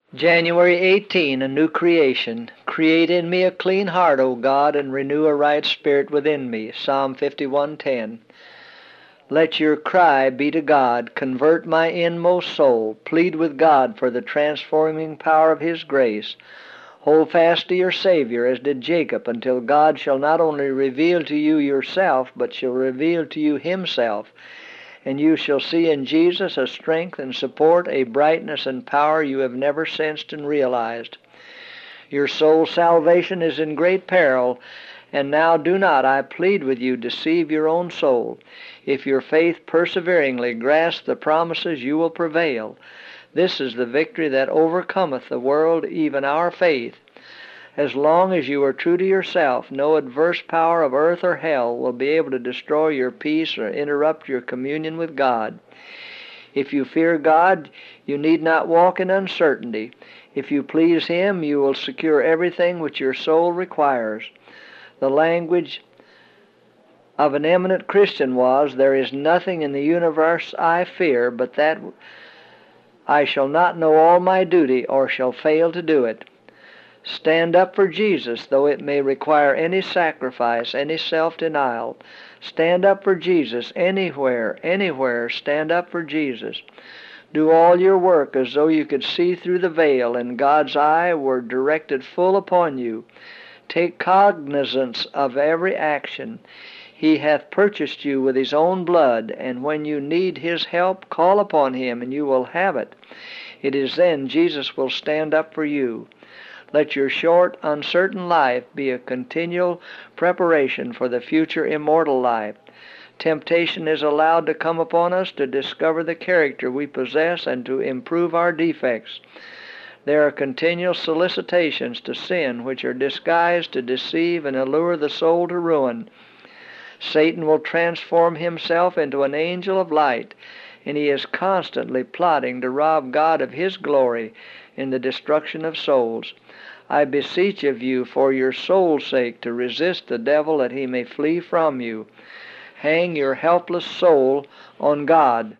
January 18, a new creation. Create in me a clean heart, O God, and renew a right spirit within me. Psalm 51:10. Let your cry be to God. Convert my inmost soul. Plead with God for the transforming power of His grace. Hold fast to your Savior, as did Jacob, until God shall not only reveal to you yourself, but shall reveal to you Himself. And you shall see in Jesus a strength and support, a brightness and power you have never sensed and realized. Your soul's salvation is in great peril, and now do not, I plead with you, deceive your own soul. If your faith perseveringly grasps the promises, you will prevail. This is the victory that overcometh the world, even our faith. As long as you are true to yourself, no adverse power of earth or hell will be able to destroy your peace or interrupt your communion with God. If you fear God, you need not walk in uncertainty. If you please Him, you will secure everything which your soul requires. The language of an eminent Christian was, "There is nothing in the universe I fear, but that I shall not know all my duty, or shall fail to do it." Stand up for Jesus, though it may require any sacrifice, any self-denial. Stand up for Jesus anywhere, stand up for Jesus. Do all your work as though you could see through the veil, and God's eye were directed full upon you. Take cognizance of every action. He hath purchased you with His own blood, and when you need His help, call upon Him, and you will have it. It is then Jesus will stand up for you. Let your short, uncertain life be a continual preparation for the future immortal life. Temptation is allowed to come upon us to discover the character we possess and to improve our defects. There are continual solicitations to sin which are disguised to deceive and allure the soul to ruin. Satan will transform himself into an angel of light, and he is constantly plotting to rob God of His glory in the destruction of souls. I beseech of you, for your soul's sake, to resist the devil that he may flee from you. Hang your helpless soul on God.